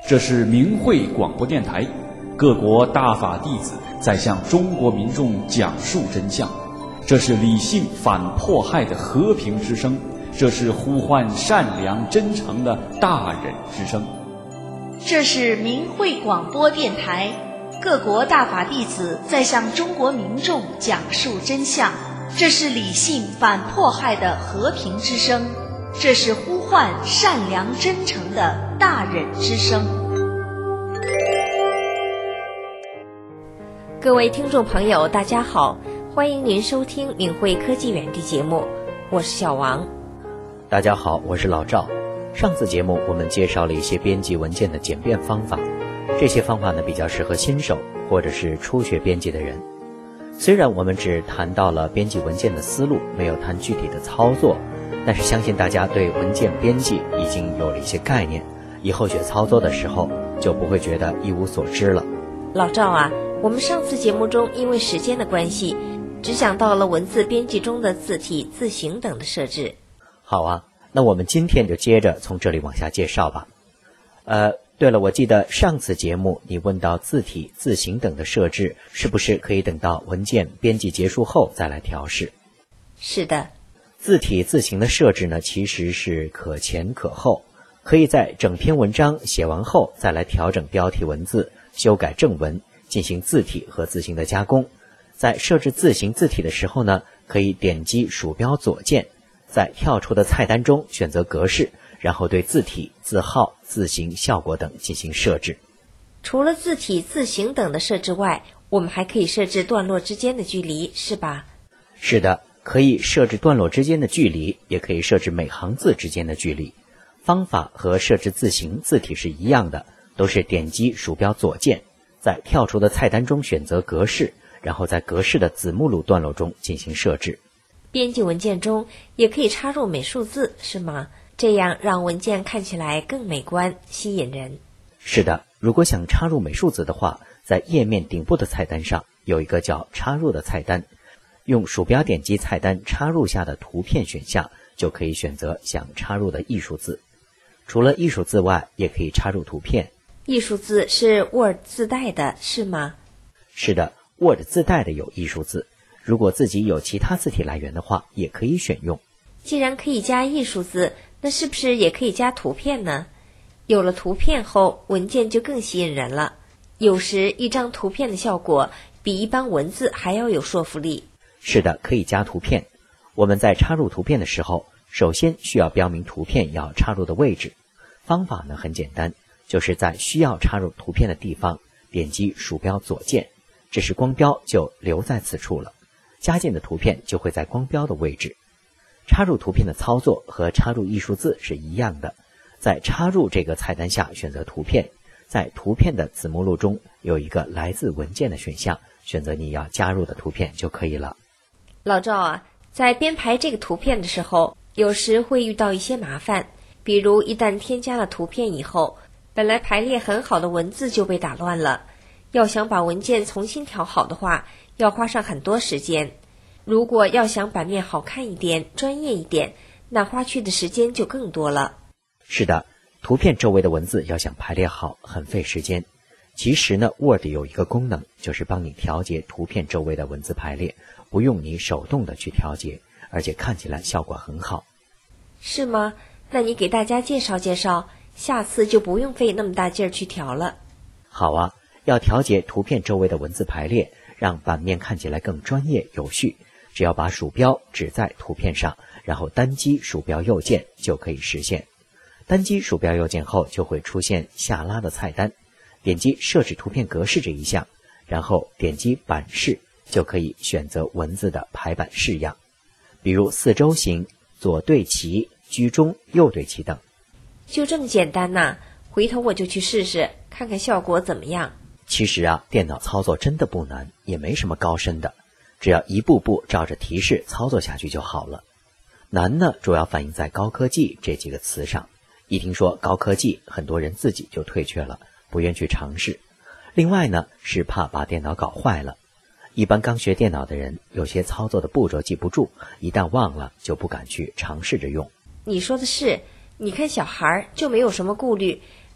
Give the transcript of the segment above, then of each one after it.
这是明慧广播电台，各国大法弟子在向中国民众讲述真相。这是理性反迫害的和平之声，这是呼唤善良真诚的大忍之声。 这是明慧广播电台，各国大法弟子在向中国民众讲述真相。这是理性反迫害的和平之声，这是呼唤善良真诚的大忍之声。 各位听众朋友，大家好，欢迎您收听明慧科技园地节目，我是小王。 大家好，我是老赵。上次节目我们介绍了一些编辑文件的简便方法，这些方法呢比较适合新手或者是初学编辑的人。虽然我们只谈到了编辑文件的思路，没有谈具体的操作，但是相信大家对文件编辑已经有了一些概念，以后学操作的时候就不会觉得一无所知了。 老赵啊，我们上次节目中因为时间的关系，只讲到了文字编辑中的字体、字形等的设置。 好啊，那我们今天就接着从这里往下介绍吧。对了，我记得上次节目你问到字体、字形等的设置，是不是可以等到文件编辑结束后再来调试？ 是的。 字体、字形的设置呢，其实是可前可后，可以在整篇文章写完后再来调整标题文字，修改正文，进行字体和字形的加工。在设置字形字体的时候呢，可以点击鼠标左键，在跳出的菜单中选择格式，然后对字体、字号、字形、效果等进行设置。 除了字体、字形等的设置外，我们还可以设置段落之间的距离，是吧？ 是的，可以设置段落之间的距离，也可以设置每行字之间的距离。方法和设置字形字体是一样的，都是点击鼠标左键，在跳出的菜单中选择格式，然后在格式的子目录段落中进行设置。 编辑文件中也可以插入美术字，是吗？这样让文件看起来更美观，吸引人。 是的，如果想插入美术字的话，在页面顶部的菜单上有一个叫插入的菜单，用鼠标点击菜单插入下的图片选项，就可以选择想插入的艺术字。除了艺术字外，也可以插入图片。 艺术字是 Word 自带的，是吗？ 是的， Word 自带的有艺术字，如果自己有其他字体来源的话，也可以选用。 既然可以加艺术字，那是不是也可以加图片呢？有了图片后，文件就更吸引人了。有时一张图片的效果比一般文字还要有说服力。 是的，可以加图片。我们在插入图片的时候，首先需要标明图片要插入的位置。方法呢很简单，就是在需要插入图片的地方点击鼠标左键，这时光标就留在此处了，加进的图片就会在光标的位置。插入图片的操作和插入艺术字是一样的，在插入这个菜单下选择图片，在图片的子目录中有一个来自文件的选项，选择你要加入的图片就可以了。 老赵啊，在编排这个图片的时候，有时会遇到一些麻烦，比如一旦添加了图片以后，本来排列很好的文字就被打乱了，要想把文件重新调好的话，要花上很多时间。如果要想版面好看一点、专业一点，那花去的时间就更多了。 是的，图片周围的文字要想排列好，很费时间。其实呢 ，Word 有一个功能，就是帮你调节图片周围的文字排列，不用你手动的去调节，而且看起来效果很好。 是吗？那你给大家介绍介绍，下次就不用费那么大劲儿去调了。 好啊，要调节图片周围的文字排列，让版面看起来更专业有序，只要把鼠标指在图片上，然后单击鼠标右键就可以实现。单击鼠标右键后就会出现下拉的菜单，点击设置图片格式这一项，然后点击版式，就可以选择文字的排版式样，比如四周形、左对齐、居中、右对齐等。 就这么简单呐？回头我就去试试，看看效果怎么样。 其实啊，电脑操作真的不难，也没什么高深的，只要一步步照着提示操作下去就好了。难呢，主要反映在高科技这几个词上。一听说高科技，很多人自己就退却了，不愿去尝试。另外呢，是怕把电脑搞坏了。一般刚学电脑的人，有些操作的步骤记不住，一旦忘了就不敢去尝试着用。 你说的是，你看小孩就没有什么顾虑，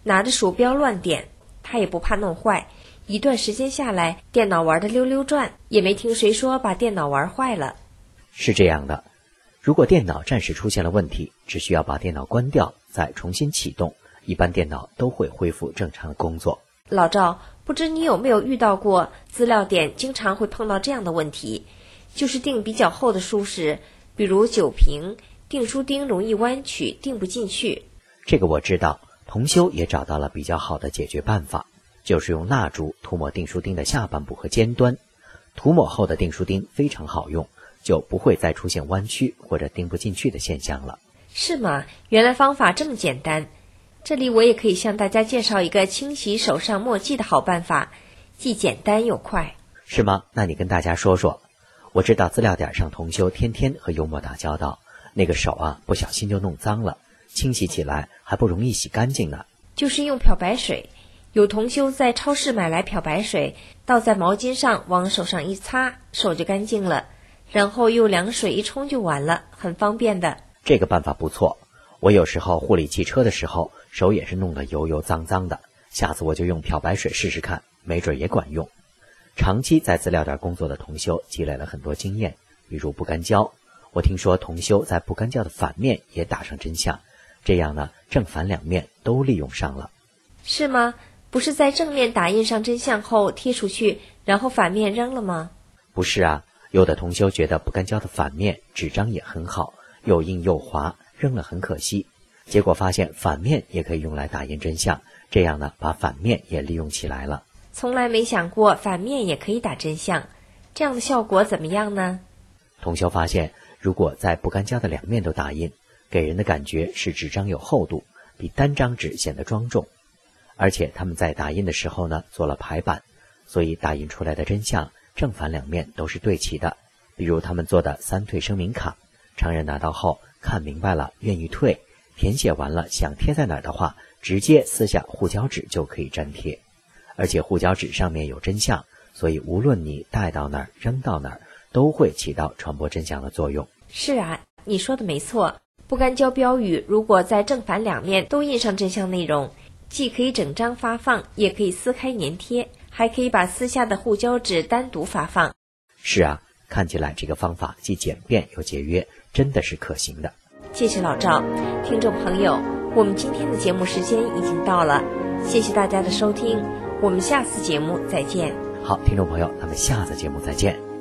拿着鼠标乱点，他也不怕弄坏。一段时间下来，电脑玩得溜溜转，也没听谁说把电脑玩坏了。 是这样的，如果电脑暂时出现了问题，只需要把电脑关掉，再重新启动，一般电脑都会恢复正常的工作。 老赵，不知你有没有遇到过资料点经常会碰到这样的问题，就是订比较厚的书时，比如酒瓶，订书钉容易弯曲，订不进去。 这个我知道，同修也找到了比较好的解决办法，就是用蜡烛涂抹订书钉的下半部和尖端。涂抹后的订书钉非常好用，就不会再出现弯曲或者钉不进去的现象了。 是吗？原来方法这么简单。这里我也可以向大家介绍一个清洗手上墨迹的好办法，既简单又快。 是吗？那你跟大家说说。我知道资料点上同修天天和油墨打交道，那个手啊不小心就弄脏了，清洗起来还不容易洗干净呢。 就是用漂白水，有同修在超市买来漂白水，倒在毛巾上往手上一擦，手就干净了，然后用凉水一冲就完了，很方便的。 这个办法不错，我有时候护理汽车的时候手也是弄得油油脏脏的，下次我就用漂白水试试看，没准也管用。长期在资料点工作的同修积累了很多经验，比如不干胶，我听说同修在不干胶的反面也打上真相，这样呢正反两面都利用上了。 是吗？不是在正面打印上真相后贴出去，然后反面扔了吗？ 不是啊，有的同修觉得不干胶的反面纸张也很好，又硬又滑，扔了很可惜，结果发现反面也可以用来打印真相，这样呢把反面也利用起来了。 从来没想过反面也可以打真相，这样的效果怎么样呢？ 同修发现，如果在不干胶的两面都打印，给人的感觉是纸张有厚度，比单张纸显得庄重。而且他们在打印的时候呢做了排版，所以打印出来的真相正反两面都是对齐的。比如他们做的3退声明卡，常人拿到后看明白了愿意退，填写完了想贴在哪儿的话，直接撕下护胶纸就可以粘贴。而且护胶纸上面有真相，所以无论你带到哪儿扔到哪儿，都会起到传播真相的作用。 是啊，你说的没错。不干胶标语如果在正反两面都印上真相内容，既可以整张发放，也可以撕开粘贴，还可以把撕下的护胶纸单独发放。 是啊，看起来这个方法既简便又节约，真的是可行的。 谢谢老赵。听众朋友，我们今天的节目时间已经到了，谢谢大家的收听，我们下次节目再见。 好，听众朋友，咱们下次节目再见。